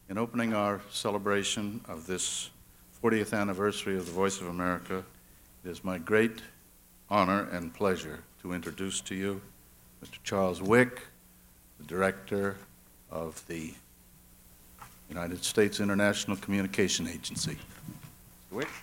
In opening our celebration of this 40th anniversary of the Voice of America, it is my great honor and pleasure to introduce to you Mr. Charles Wick, the Director of the United States International Communication Agency. Mr. Wick.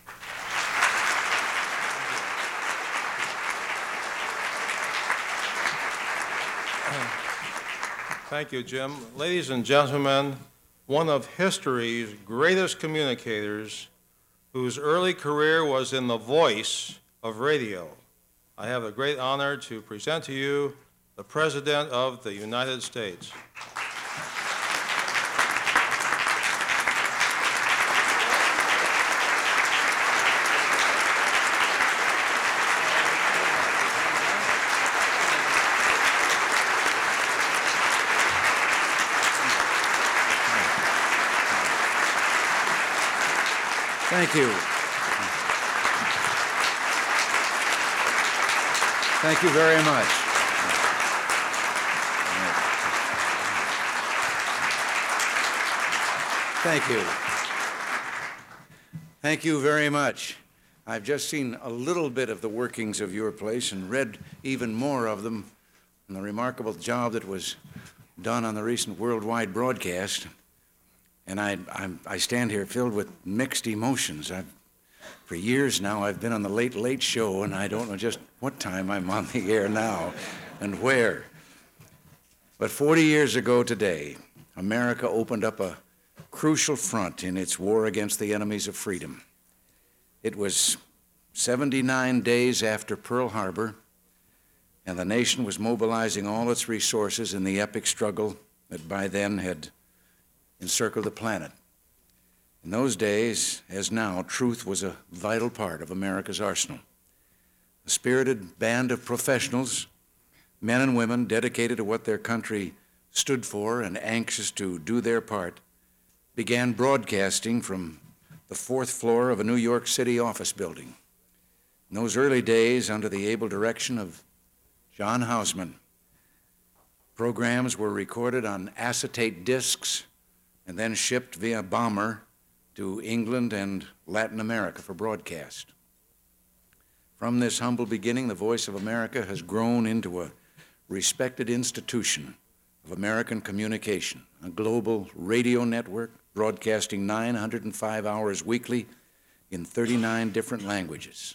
Thank you, Jim. Ladies and gentlemen, one of history's greatest communicators whose early career was in the voice of radio. I have the great honor to present to you the President of the United States. Thank you. Thank you very much. Thank you. Thank you very much. I've just seen a little bit of the workings of your place and read even more of them and the remarkable job that was done on the recent worldwide broadcast. And I stand here filled with mixed emotions. For years now, I've been on the Late Late Show, and I don't know just what time I'm on the air now and where. But 40 years ago today, America opened up a crucial front in its war against the enemies of freedom. It was 79 days after Pearl Harbor, and the nation was mobilizing all its resources in the epic struggle that by then had encircled the planet. In those days, as now, truth was a vital part of America's arsenal. A spirited band of professionals, men and women dedicated to what their country stood for and anxious to do their part, began broadcasting from the fourth floor of a New York City office building. In those early days, under the able direction of John Houseman, programs were recorded on acetate discs and then shipped via bomber to England and Latin America for broadcast. From this humble beginning, the Voice of America has grown into a respected institution of American communication, a global radio network broadcasting 905 hours weekly in 39 different languages.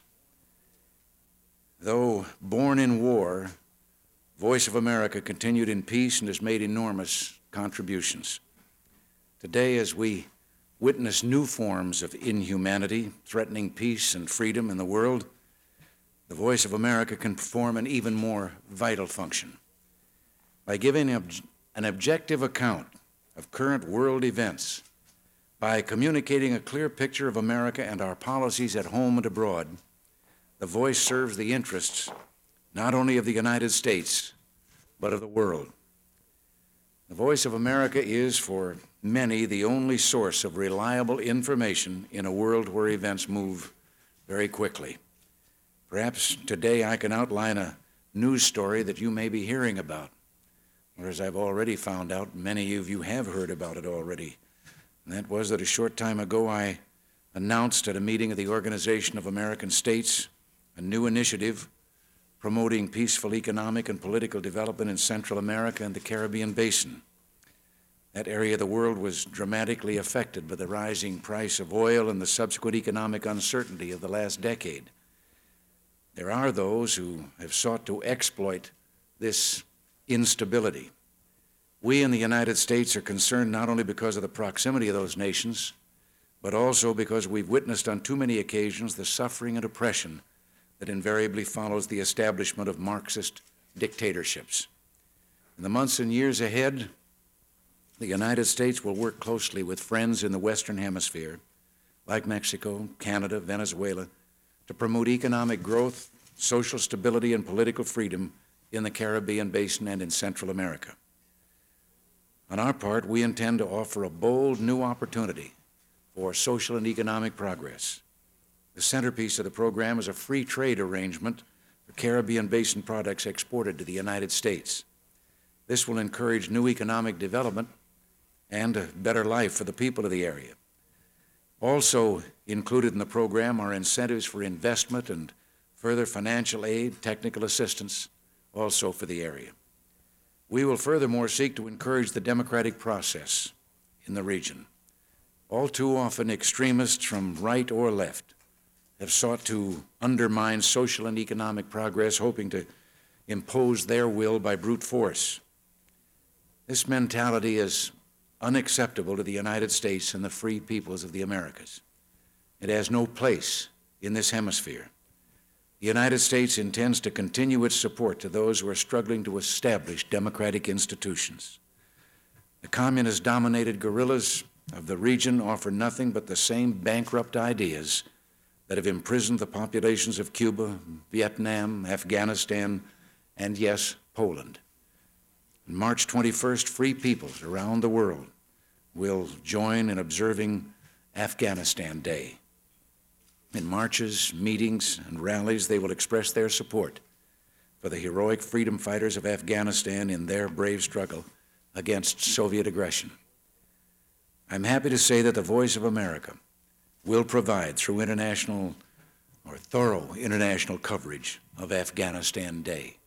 Though born in war, Voice of America continued in peace and has made enormous contributions. Today, as we witness new forms of inhumanity threatening peace and freedom in the world, the Voice of America can perform an even more vital function. By giving an objective account of current world events, by communicating a clear picture of America and our policies at home and abroad, the Voice serves the interests not only of the United States, but of the world. The Voice of America is, for many, the only source of reliable information in a world where events move very quickly. Perhaps today I can outline a news story that you may be hearing about, or as I've already found out, many of you have heard about it already. And that was that a short time ago I announced at a meeting of the Organization of American States a new initiative promoting peaceful economic and political development in Central America and the Caribbean Basin. That area of the world was dramatically affected by the rising price of oil and the subsequent economic uncertainty of the last decade. There are those who have sought to exploit this instability. We in the United States are concerned not only because of the proximity of those nations, but also because we've witnessed on too many occasions the suffering and oppression that invariably follows the establishment of Marxist dictatorships. In the months and years ahead, the United States will work closely with friends in the Western Hemisphere, like Mexico, Canada, Venezuela, to promote economic growth, social stability, and political freedom in the Caribbean Basin and in Central America. On our part, we intend to offer a bold new opportunity for social and economic progress. The centerpiece of the program is a free trade arrangement for Caribbean Basin products exported to the United States. This will encourage new economic development and a better life for the people of the area. Also included in the program are incentives for investment and further financial aid, technical assistance, also for the area. We will furthermore seek to encourage the democratic process in the region. All too often, extremists from right or left have sought to undermine social and economic progress, hoping to impose their will by brute force. This mentality is unacceptable to the United States and the free peoples of the Americas. It has no place in this hemisphere. The United States intends to continue its support to those who are struggling to establish democratic institutions. The communist-dominated guerrillas of the region offer nothing but the same bankrupt ideas that have imprisoned the populations of Cuba, Vietnam, Afghanistan, and yes, Poland. On March 21st, free peoples around the world will join in observing Afghanistan Day. In marches, meetings, and rallies, they will express their support for the heroic freedom fighters of Afghanistan in their brave struggle against Soviet aggression. I'm happy to say that the Voice of America will provide, through international or thorough international coverage of Afghanistan Day.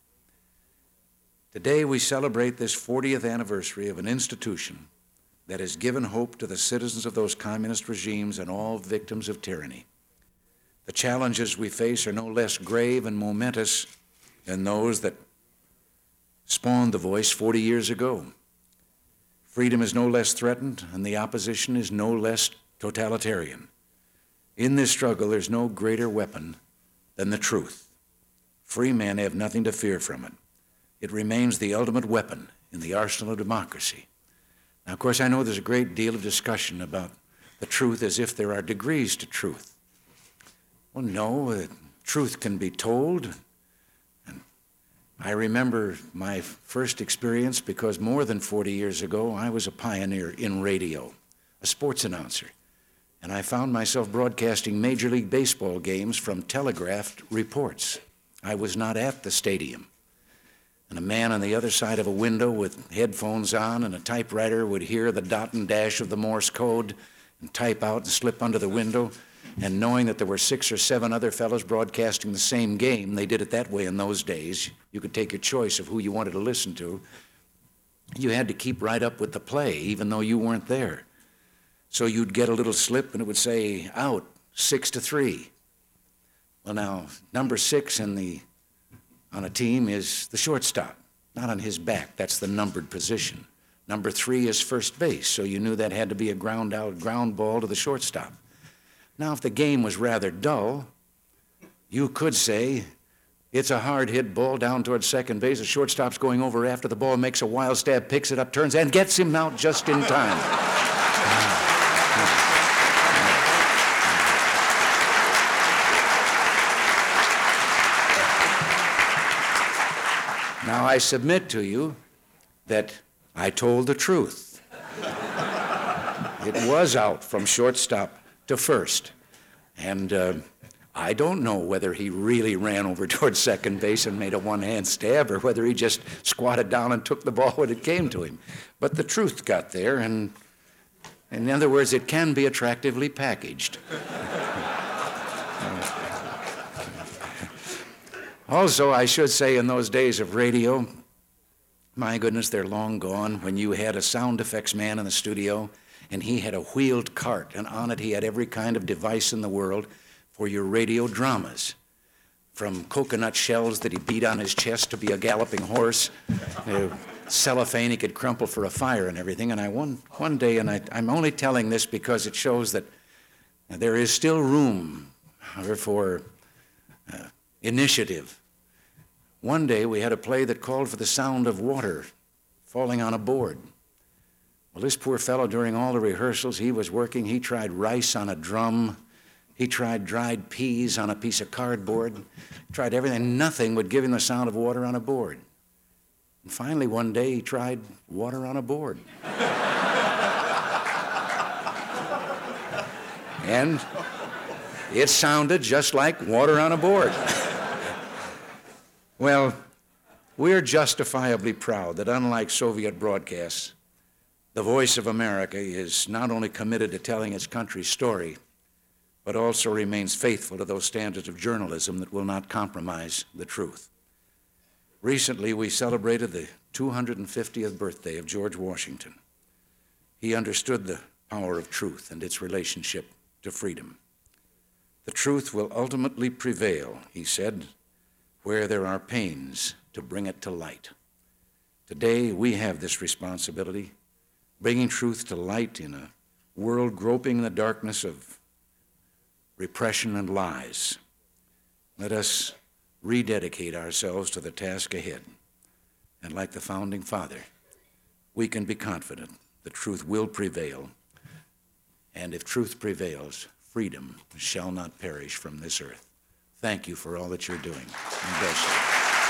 Today we celebrate this 40th anniversary of an institution that has given hope to the citizens of those communist regimes and all victims of tyranny. The challenges we face are no less grave and momentous than those that spawned the Voice 40 years ago. Freedom is no less threatened, and the opposition is no less totalitarian. In this struggle, there's no greater weapon than the truth. Free men have nothing to fear from it. It remains the ultimate weapon in the arsenal of democracy. Now, of course, I know there's a great deal of discussion about the truth as if there are degrees to truth. Well, no, truth can be told. And I remember my first experience because more than 40 years ago, I was a pioneer in radio, a sports announcer. And I found myself broadcasting Major League Baseball games from telegraphed reports. I was not at the stadium. And a man on the other side of a window with headphones on and a typewriter would hear the dot and dash of the Morse code and type out and slip under the window. And knowing that there were 6 or 7 other fellows broadcasting the same game, they did it that way in those days. You could take your choice of who you wanted to listen to. You had to keep right up with the play, even though you weren't there. So you'd get a little slip and it would say, out, 6-3. Well, now, number 6 on a team is the shortstop, not on his back. That's the numbered position. Number 3 is first base, so you knew that had to be a ground ball to the shortstop. Now, if the game was rather dull, you could say, it's a hard hit ball down towards second base. The shortstop's going over after the ball, makes a wild stab, picks it up, turns, and gets him out just in time. Now, I submit to you that I told the truth. It was out from shortstop to first. And I don't know whether he really ran over towards second base and made a one-hand stab or whether he just squatted down and took the ball when it came to him. But the truth got there, and in other words, it can be attractively packaged. Also, I should say, in those days of radio, my goodness, they're long gone, when you had a sound effects man in the studio, and he had a wheeled cart, and on it he had every kind of device in the world for your radio dramas, from coconut shells that he beat on his chest to be a galloping horse, cellophane he could crumple for a fire and everything. And I one day, and I'm only telling this because it shows that there is still room for initiative. One day we had a play that called for the sound of water falling on a board. Well, this poor fellow, during all the rehearsals he was working, he tried rice on a drum, he tried dried peas on a piece of cardboard, tried everything. Nothing would give him the sound of water on a board. And finally, one day, he tried water on a board. And it sounded just like water on a board. Well, we're justifiably proud that unlike Soviet broadcasts, The Voice of America is not only committed to telling its country's story, but also remains faithful to those standards of journalism that will not compromise the truth. Recently, we celebrated the 250th birthday of George Washington. He understood the power of truth and its relationship to freedom. The truth will ultimately prevail, he said, where there are pains to bring it to light. Today, we have this responsibility, bringing truth to light in a world groping in the darkness of repression and lies. Let us rededicate ourselves to the task ahead. And like the Founding Father, we can be confident the truth will prevail. And if truth prevails, freedom shall not perish from this earth. Thank you for all that you're doing. And bless you.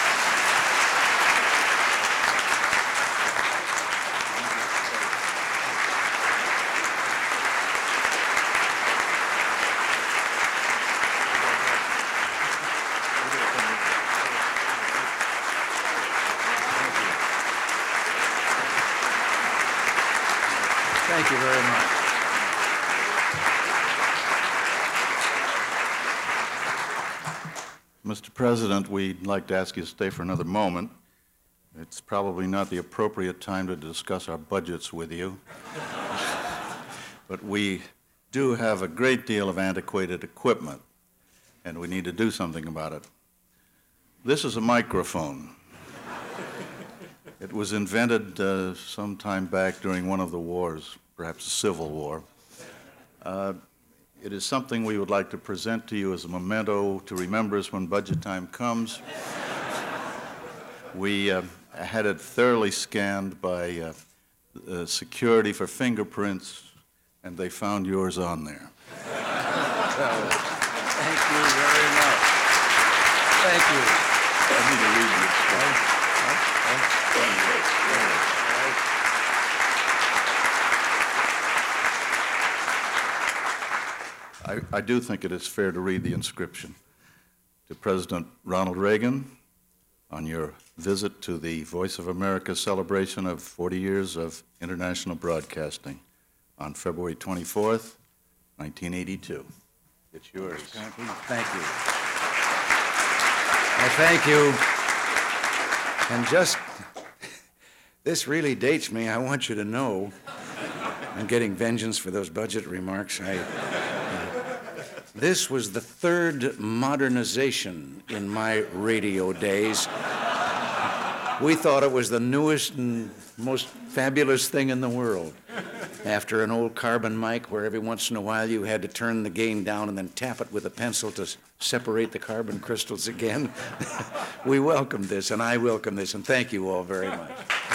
Thank you very much. Mr. President, we'd like to ask you to stay for another moment. It's probably not the appropriate time to discuss our budgets with you. But we do have a great deal of antiquated equipment, and we need to do something about it. This is a microphone. It was invented some time back during one of the wars, perhaps the Civil War. It is something we would like to present to you as a memento to remember us when budget time comes. We had it thoroughly scanned by security for fingerprints, and they found yours on there. Thank you very much. Thank you. I need to read this. I do think it is fair to read the inscription. To President Ronald Reagan, on your visit to the Voice of America celebration of 40 years of international broadcasting on February 24th, 1982. It's yours. Thank you. Well, thank you. And just, this really dates me. I want you to know, I'm getting vengeance for those budget remarks. This was the third modernization in my radio days. We thought it was the newest and most fabulous thing in the world. After an old carbon mic where every once in a while you had to turn the gain down and then tap it with a pencil to separate the carbon crystals again, we welcomed this, and I welcome this, and thank you all very much.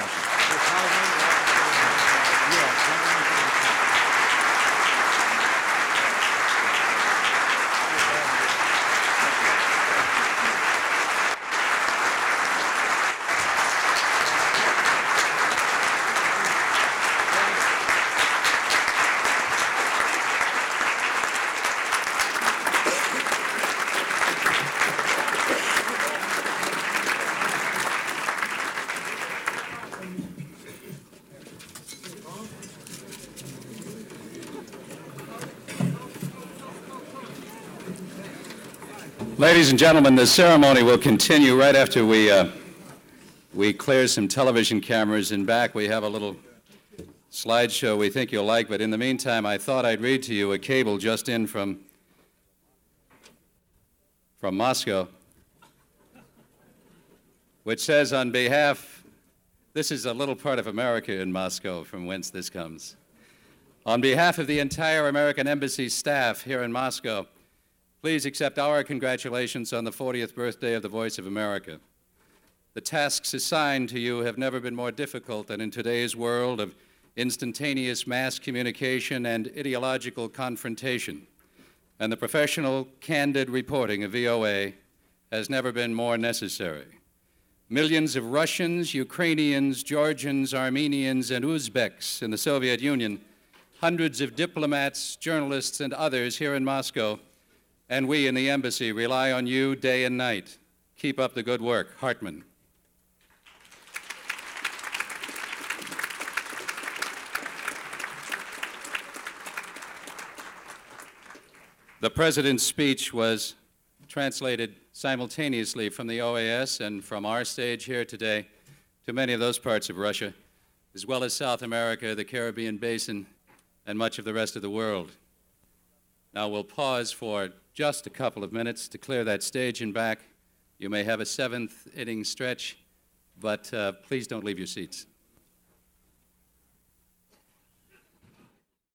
Ladies and gentlemen, the ceremony will continue right after we clear some television cameras. In back, we have a little slideshow we think you'll like, but in the meantime, I thought I'd read to you a cable just in from Moscow, which says on behalf, this is a little part of America in Moscow from whence this comes. On behalf of the entire American Embassy staff here in Moscow, please accept our congratulations on the 40th birthday of the Voice of America. The tasks assigned to you have never been more difficult than in today's world of instantaneous mass communication and ideological confrontation. And the professional, candid reporting of VOA has never been more necessary. Millions of Russians, Ukrainians, Georgians, Armenians, and Uzbeks in the Soviet Union, hundreds of diplomats, journalists, and others here in Moscow, and we in the embassy rely on you day and night. Keep up the good work. Hartman. The President's speech was translated simultaneously from the OAS and from our stage here today to many of those parts of Russia, as well as South America, the Caribbean Basin, and much of the rest of the world. Now we'll pause for just a couple of minutes to clear that stage and back. You may have a seventh inning stretch, but please don't leave your seats.